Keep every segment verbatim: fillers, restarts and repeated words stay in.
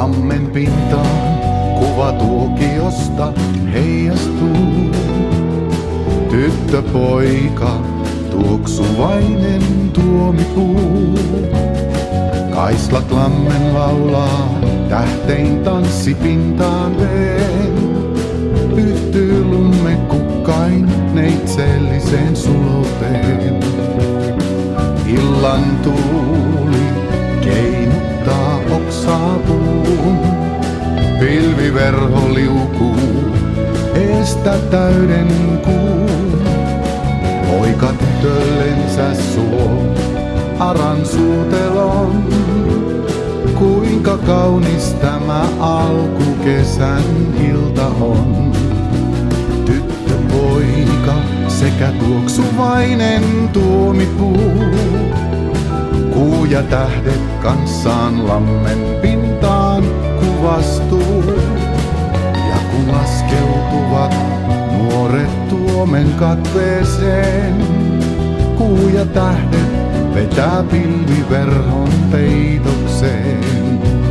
Lammen pintaan kuva tuokiosta heijastuu. Tyttö poika, tuoksuvainen tuomipuu. Kaislat lammen laulaa, tähtein tanssipintaan veen. Yhtyy lumme kukkain neitseelliseen sulouteen. Illan tuuli keinuttaa oksaa puun. Pilviverho liukuu, estä täyden kuun. Poika tytöllensä suo aran suutelon. Kuinka kaunis tämä alkukesän ilta on. Tyttö poika sekä tuoksuvainen tuomipuu. Kuu ja tähdet kanssaan lammen pintaan kuvastuu. Ja kun laskeutuvat nuoret tuomen katveeseen, kuu ja tähdet vetää pilviverhon peitokseen.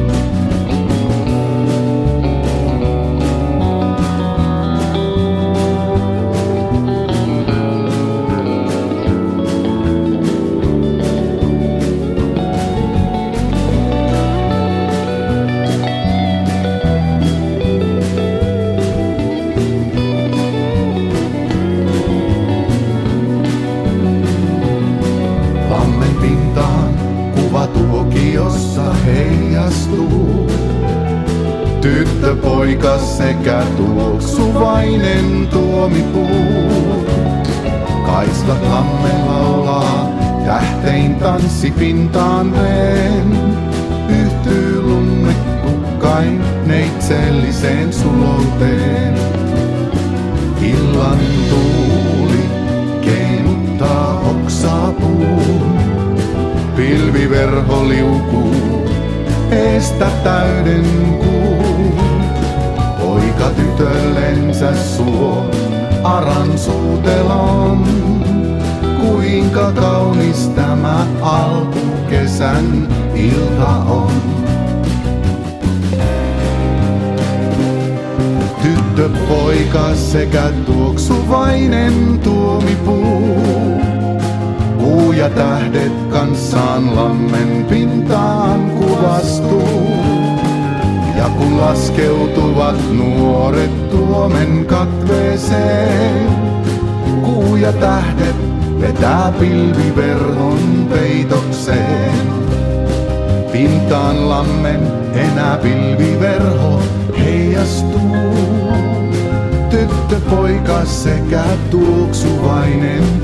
Tuokiossa heijastuu. Tyttö poika sekä tuoksuvainen tuomipuu. Kaislat lammen laulaa, tähtein tanssipintaan veen. Yhtyy lumme kukkain neitseelliseen sulouteen. Illan tuuli keinuttaa oksaa puun. Pilviverho liukuu, estä täyden kuun. Poika tytöllensä suo aran suutelon. Kuinka kaunis tämä alkukesän ilta on. Tyttö poika sekä tuoksuvainen tuomipuu. Kuu ja tähdet kanssaan lammen pintaan kuvastuu. Ja kun laskeutuvat nuoret tuomen katveeseen, kuu ja tähdet vetää pilviverhon peitokseen. Pintaan lammen enää pilviverho heijastuu. Tyttö poika sekä tuoksuvainen